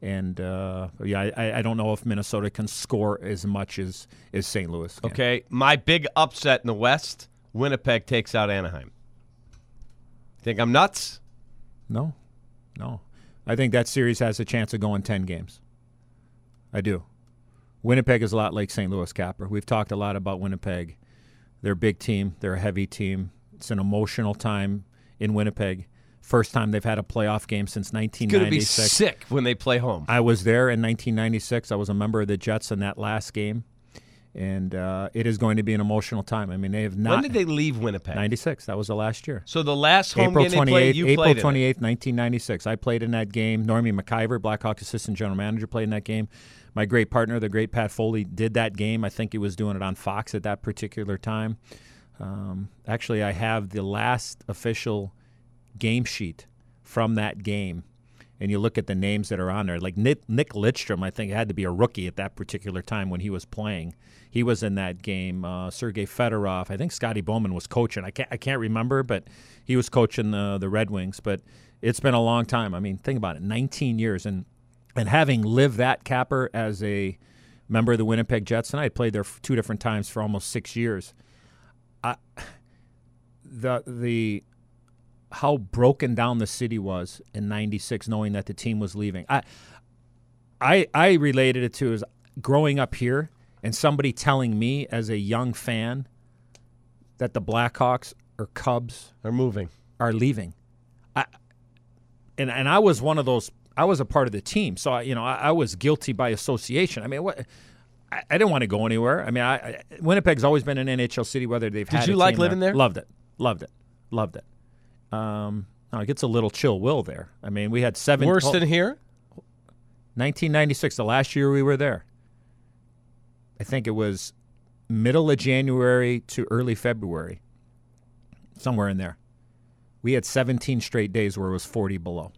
And, uh, yeah, I, I don't know if Minnesota can score as much as, as Saint Louis can. Okay, my big upset in the West, Winnipeg takes out Anaheim. Think I'm nuts? No, no. I think that series has a chance of going ten games. I do. Winnipeg is a lot like Saint Louis, Capper. We've talked a lot about Winnipeg. They're a big team. They're a heavy team. It's an emotional time in Winnipeg. First time they've had a playoff game since nineteen ninety-six. It's going to be sick when they play home. I was there in nineteen ninety-six. I was a member of the Jets in that last game. And uh, it is going to be an emotional time. I mean, they have not. When did they leave Winnipeg? ninety-six. That was the last year. So the last home April game they played, you April played twenty-eighth, nineteen ninety-six. I played in that game. Normie McIver, Blackhawks assistant general manager, played in that game. My great partner, the great Pat Foley, did that game. I think he was doing it on Fox at that particular time. Um, actually, I have the last official game sheet from that game. And you look at the names that are on there. Like Nick, Nick Lidstrom, I think, had to be a rookie at that particular time when he was playing. He was in that game. Uh, Sergei Fedorov. I think Scotty Bowman was coaching. I can't, I can't remember, but he was coaching the, the Red Wings. But it's been a long time. I mean, think about it, nineteen years. And and having lived that, Capper, as a member of the Winnipeg Jets, and I had played there two different times for almost six years, I, the the how broken down the city was in ninety-six, knowing that the team was leaving. I I I related it to as growing up here and somebody telling me as a young fan that the Blackhawks or Cubs are moving, are leaving. I and and I was one of those. I was a part of the team, so I, you know I, I was guilty by association. I mean, what? I, I didn't want to go anywhere. I mean, I, I, Winnipeg's always been an N H L city. Whether they've did had you a like team living there? Loved it, loved it, loved it. Um, no, it gets a little chill will there. I mean, we had seven. Worse than here? nineteen ninety-six, the last year we were there. I think it was middle of January to early February, somewhere in there. We had seventeen straight days where it was forty below.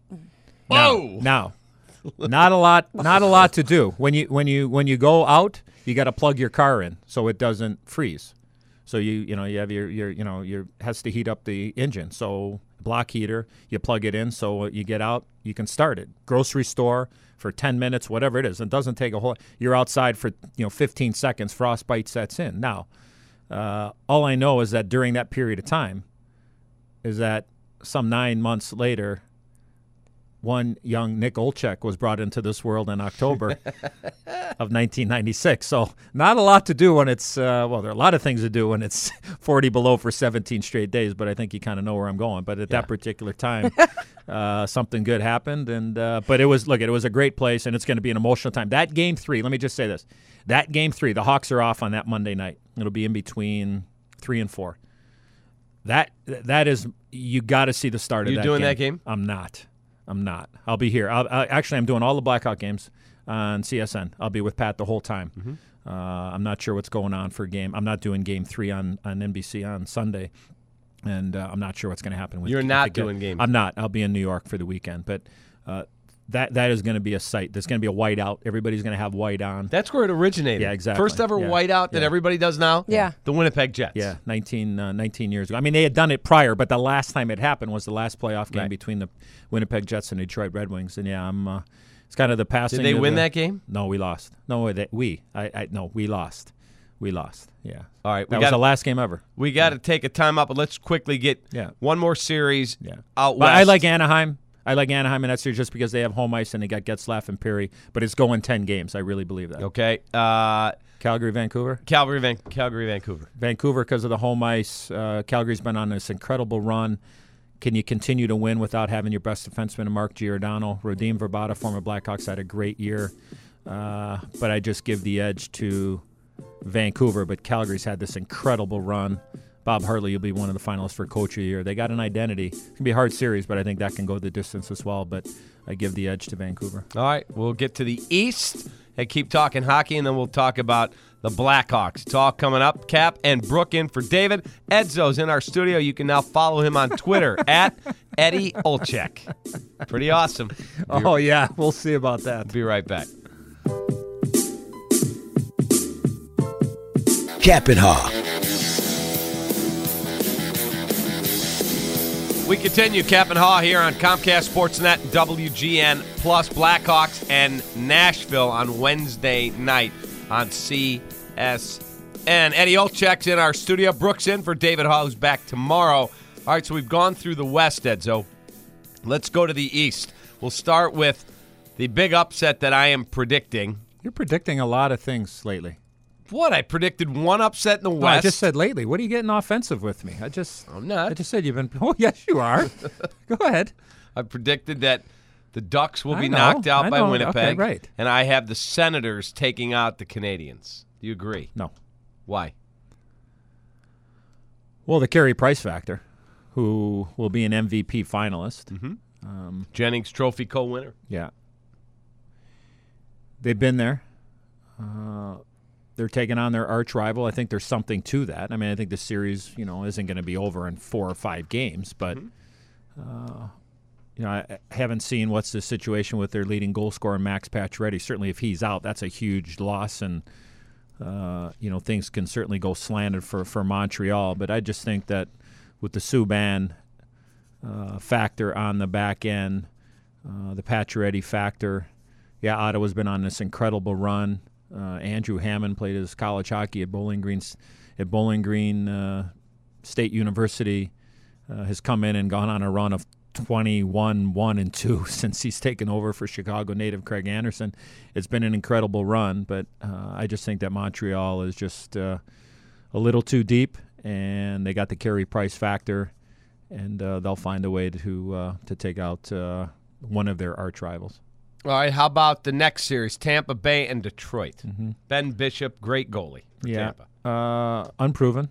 Whoa! Now, now not a lot, not a lot to do. When you when you when you go out, you got to plug your car in so it doesn't freeze. So you you know you have your your you know your has to heat up the engine. So block heater, you plug it in so you get out, you can start it. Grocery store for ten minutes, whatever it is. It doesn't take a whole. You're outside for you know fifteen seconds. Frostbite sets in. Now, uh, all I know is that during that period of time, is that some nine months later, one young Nick Olczyk was brought into this world in October of nineteen ninety-six. So not a lot to do when it's, uh, well, there are a lot of things to do when it's forty below for seventeen straight days, but I think you kind of know where I'm going. But at yeah. that particular time, uh, something good happened. And uh, But it was, look, it was a great place, and it's going to be an emotional time. That game three, let me just say this. That game three, the Hawks are off on that Monday night. It'll be in between three and four. That That is, you got to see the start you of that doing game. that game? I'm not. I'm not. I'll be here. I'll, I, actually, I'm doing all the Blackhawk games on C S N. I'll be with Pat the whole time. Mm-hmm. Uh, I'm not sure what's going on for game. I'm not doing game three on, on N B C on Sunday, and uh, I'm not sure what's going to happen with. You're with not the doing games. I'm not. I'll be in New York for the weekend, but uh, that that is going to be a sight. There's going to be a white out. Everybody's going to have white on. That's where it originated. Yeah, exactly. First ever yeah. white out that yeah. everybody does now. Yeah, the Winnipeg Jets. Yeah, nineteen, uh, nineteen years ago. I mean, they had done it prior, but the last time it happened was the last playoff game right. between between the Winnipeg Jets and Detroit Red Wings. And yeah, I'm. Uh, it's kind of the passing. Did they of win the, that game? No, we lost. No, they, we. I, I no, we lost. We lost. Yeah. All right. That we was gotta, the last game ever. We got to yeah. take a time out, but let's quickly get yeah. one more series yeah. out but west. I like Anaheim. I like Anaheim in that series just because they have home ice and they got Getzlaf and Perry. But it's going ten games. I really believe that. Okay. Uh, Calgary, Vancouver. Calgary, Van- Calgary, Vancouver. Vancouver because of the home ice. Uh, Calgary's been on this incredible run. Can you continue to win without having your best defenseman, Mark Giordano? Radim Verbata, former Blackhawks, had a great year. Uh, but I just give the edge to Vancouver. But Calgary's had this incredible run. Bob Hartley, you'll be one of the finalists for Coach of the Year. They got an identity. It can be a hard series, but I think that can go the distance as well. But I give the edge to Vancouver. All right, we'll get to the East and keep talking hockey, and then we'll talk about the Blackhawks. It's all coming up. Cap and Brooke in for David. Edzo's in our studio. You can now follow him on Twitter at Eddie Olczyk. Pretty awesome. Oh, yeah. We'll see about that. Be right back. Cap and Haw. We continue Cap and Haw here on Comcast Sportsnet and W G N Plus. Blackhawks and Nashville on Wednesday night on C S N. Eddie Olczyk's in our studio. Brooks in for David Haw, who's back tomorrow. All right, so we've gone through the West, Edzo. Let's go to the East. We'll start with the big upset that I am predicting. You're predicting a lot of things lately. What? I predicted one upset in the West. No, I just said lately. What are you getting offensive with me? I just I'm not. I just said you've been Oh, yes, you are. Go ahead. I predicted that the Ducks will I be know, knocked out I by know. Winnipeg. Okay, right. And I have the Senators taking out the Canadians. Do you agree? No. Why? Well, the Carey Price factor, who will be an M V P finalist. Mm-hmm. Um, Jennings Trophy co-winner. Yeah. They've been there. Uh, they're taking on their arch rival. I think there's something to that. I mean, I think the series, you know, isn't going to be over in four or five games, but mm-hmm. uh, you know, I, I haven't seen what's the situation with their leading goal scorer, Max Pacioretty. Certainly, if he's out, that's a huge loss, and uh, you know, things can certainly go slanted for for Montreal. But I just think that with the Subban uh, factor on the back end, uh, the Pacioretty factor. Yeah, Ottawa's been on this incredible run. Uh, Andrew Hammond played his college hockey at Bowling Green, at Bowling Green uh, State University. Uh, has come in and gone on a run of twenty-one, one, and two since he's taken over for Chicago native Craig Anderson. It's been an incredible run, but uh, I just think that Montreal is just uh, a little too deep, and they got the Carey Price factor, and uh, they'll find a way to uh, to take out uh, one of their arch rivals. All right, how about the next series, Tampa Bay and Detroit? Mm-hmm. Ben Bishop, great goalie for yeah. Tampa. Uh, unproven.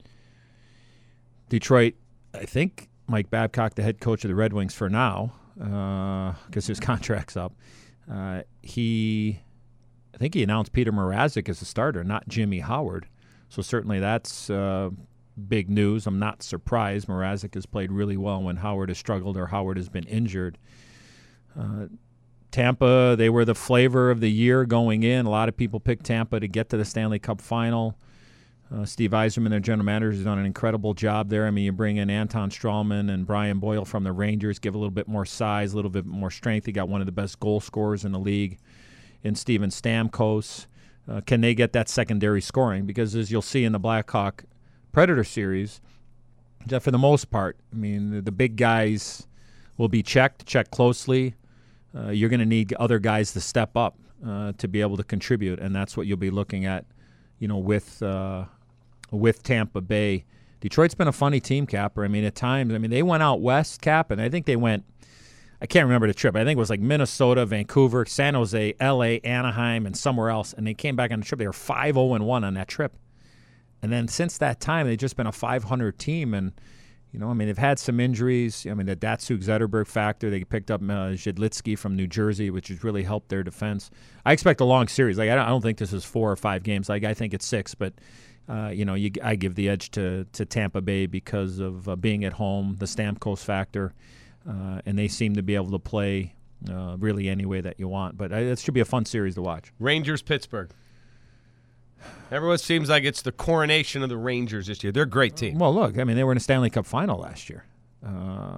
Detroit, I think Mike Babcock, the head coach of the Red Wings for now, because uh, his contract's up, uh, he, I think he announced Peter Mrazek as a starter, not Jimmy Howard. So certainly that's uh, big news. I'm not surprised. Mrazek has played really well when Howard has struggled or Howard has been injured. Uh, Tampa, they were the flavor of the year going in. A lot of people picked Tampa to get to the Stanley Cup final. Uh, Steve Yzerman, their general manager, has done an incredible job there. I mean, you bring in Anton Strawman and Brian Boyle from the Rangers, give a little bit more size, a little bit more strength. You got one of the best goal scorers in the league in Steven Stamkos. Uh, can they get that secondary scoring? Because as you'll see in the Blackhawk Predator series, that for the most part, I mean, the, the big guys will be checked, checked closely. Uh, you're going to need other guys to step up uh, to be able to contribute, and that's what you'll be looking at, you know, with uh, with Tampa Bay. Detroit's been a funny team, Capper. I mean, at times, I mean, they went out west, Cap, and I think they went, I can't remember the trip. I think it was like Minnesota, Vancouver, San Jose, L A, Anaheim, and somewhere else, and they came back on the trip. They were five oh and one on that trip. And then since that time, they've just been a five hundred team, and you know, I mean, they've had some injuries. I mean, the Datsuk Zetterberg factor. They picked up uh, Zhidlitsky from New Jersey, which has really helped their defense. I expect a long series. Like I don't, I don't think this is four or five games. Like I think it's six. But uh, you know, you, I give the edge to to Tampa Bay because of uh, being at home, the Stamkos factor, uh, and they seem to be able to play uh, really any way that you want. But uh, it should be a fun series to watch. Rangers Pittsburgh. Everyone seems like it's the coronation of the Rangers this year. They're a great team. Well, look, I mean, they were in a Stanley Cup final last year. Uh,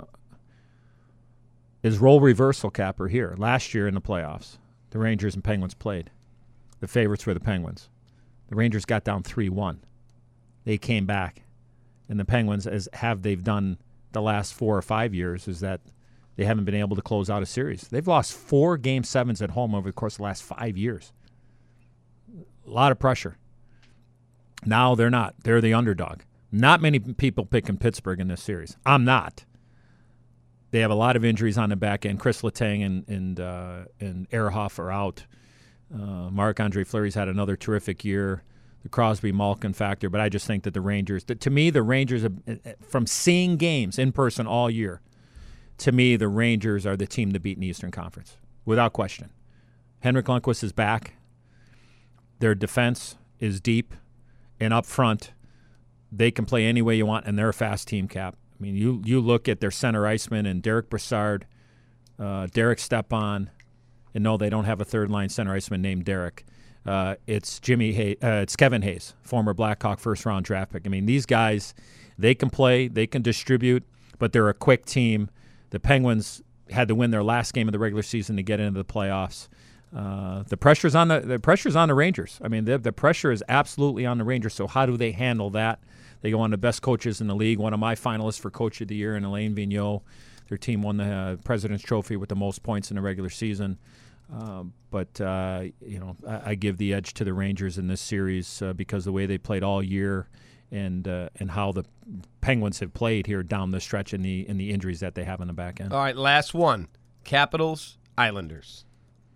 is role reversal, Capper, here. Last year in the playoffs, the Rangers and Penguins played. The favorites were the Penguins. The Rangers got down three one. They came back. And the Penguins, as have they've done the last four or five years, is that they haven't been able to close out a series. They've lost four game sevens at home over the course of the last five years. A lot of pressure. Now they're not. They're the underdog. Not many people picking Pittsburgh in this series. I'm not. They have a lot of injuries on the back end. Chris Letang and and uh, and Ehrhoff are out. Uh, Marc-Andre Fleury's had another terrific year. The Crosby-Malkin factor, but I just think that the Rangers, to me, the Rangers, have, from seeing games in person all year, to me, the Rangers are the team to beat in the Eastern Conference, without question. Henrik Lundqvist is back. Their defense is deep, and up front, they can play any way you want, and they're a fast team, Cap. I mean, you you look at their center iceman and Derek Brassard, uh, Derek Stepan, and no, they don't have a third-line center iceman named Derek. Uh, it's Jimmy Hay- uh, it's Kevin Hayes, former Blackhawk first-round draft pick. I mean, these guys, they can play, they can distribute. but they're a quick team. The Penguins had to win their last game of the regular season to get into the playoffs. Uh, the pressure's on the the pressure's on the Rangers. I mean, the, the pressure is absolutely on the Rangers. So how do they handle that? They go on the best coaches in the league. One of my finalists for Coach of the Year, and Alain Vigneault. Their team won the uh, President's Trophy with the most points in the regular season. Um, but uh, you know, I, I give the edge to the Rangers in this series uh, because of the way they played all year, and uh, and how the Penguins have played here down the stretch, and the in the injuries that they have in the back end. All right, last one: Capitals, Islanders.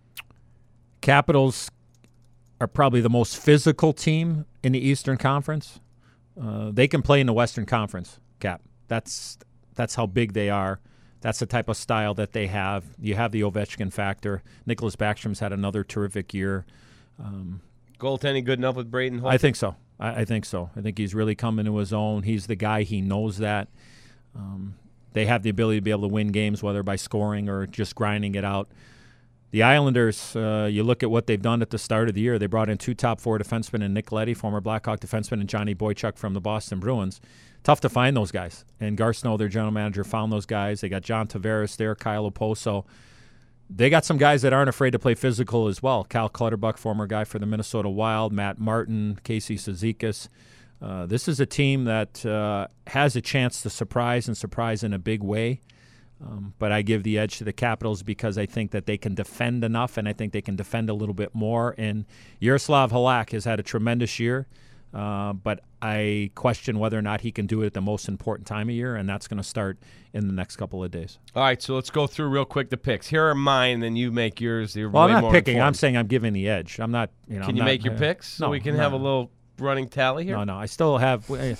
Capitals are probably the most physical team in the Eastern Conference. Uh, they can play in the Western Conference, Cap. That's that's how big they are. That's the type of style that they have. You have the Ovechkin factor. Nicholas Backstrom's had another terrific year. Um, Goaltending good enough with Braden Holtby? I think so. I, I think so. I think he's really come into his own. He's the guy. He knows that. Um, they have the ability to be able to win games, whether by scoring or just grinding it out. The Islanders, uh, you look at what they've done at the start of the year. They brought in two top four defensemen in Nick Leddy, former Blackhawk defenseman, and Johnny Boychuk from the Boston Bruins. Tough to find those guys. And Gar Snow, their general manager, found those guys. They got John Tavares there, Kyle Oposo. They got some guys that aren't afraid to play physical as well. Cal Clutterbuck, former guy for the Minnesota Wild, Matt Martin, Casey Cizikas. Uh, this is a team that uh, has a chance to surprise and surprise in a big way. Um, but I give the edge to the Capitals because I think that they can defend enough, and I think they can defend a little bit more. And Yaroslav Halak has had a tremendous year, uh, but I question whether or not he can do it at the most important time of year, and that's going to start in the next couple of days. All right, so let's go through real quick the picks. Here are mine, and then you make yours. You're well, way I'm not more picking. informed. I'm saying I'm giving the edge. I'm not. You know. Can I'm you not, make your uh, picks so no, we can no. have a little running tally here? No, no. I still have. We,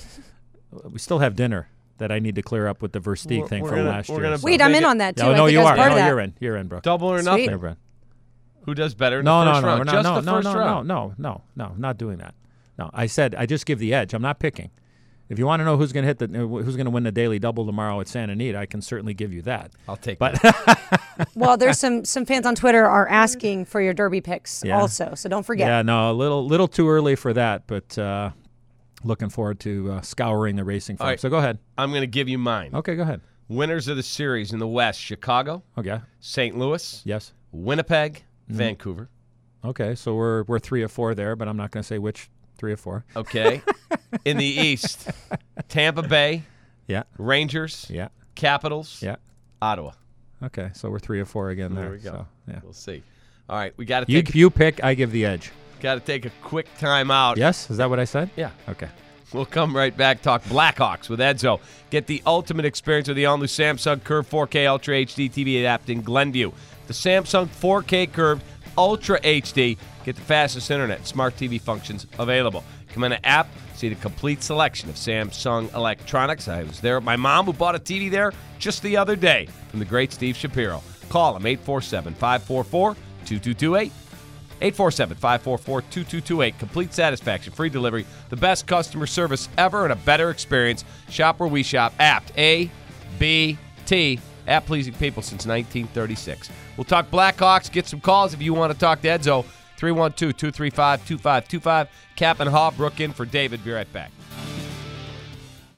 we still have dinner that I need to clear up with the Versteeg We're- thing we're from gonna- last we're year. gonna so. Wait, I'm in on that, too. No, I no, think you I was are. part No, of that. you're in. You're in, bro. Double or Sweet. nothing. You're in. Who does better in No, the no, first no, round? we're not, Just no, the no, first no, round. no, no, no, no, not doing that. No, I said I just give the edge. I'm not picking. If you want to know who's going to hit the who's going to win the daily double tomorrow at Santa Anita, I can certainly give you that. I'll take but Well, there's some some fans on Twitter are asking for your Derby picks Yeah. also, so don't forget. Yeah, no, a little little too early for that, but uh, looking forward to uh, scouring the racing farm. All right. So go ahead. I'm going to give you mine. Okay, go ahead. Winners of the series in the West: Chicago, Okay. Saint Louis, Yes. Winnipeg, Mhm. Vancouver. Okay, so we're we're three or four there, but I'm not going to say which three or four. Okay. In the East, Tampa Bay, Yeah. Rangers, Yeah. Capitals, Yeah. Ottawa. Okay, so we're three or four again there. There we go. So, yeah. We'll see. All right, we got to You take you pick, I give the edge. got to take a quick time out. Yes, is that what I said? Yeah. Okay. We'll come right back, talk Blackhawks with Edzo. Get the ultimate experience with the all-new Samsung Curve four K Ultra H D T V app in Glenview. The Samsung four K Curved Ultra H D. Get the fastest internet, smart T V functions available. Come in the app, see the complete selection of Samsung electronics. I was there with my mom who bought a T V there just the other day from the great Steve Shapiro. Call him, eight four seven, five four four, two two two eight. eight four seven, five four four, two two two eight. Complete satisfaction, free delivery, the best customer service ever, and a better experience. Shop where we shop. Apt. A B T. App pleasing people since nineteen thirty-six. We'll talk Blackhawks. Get some calls if you want to talk to Edzo. three one two, two three five, two five two five. Cap and Haw, Brooke in for David. Be right back.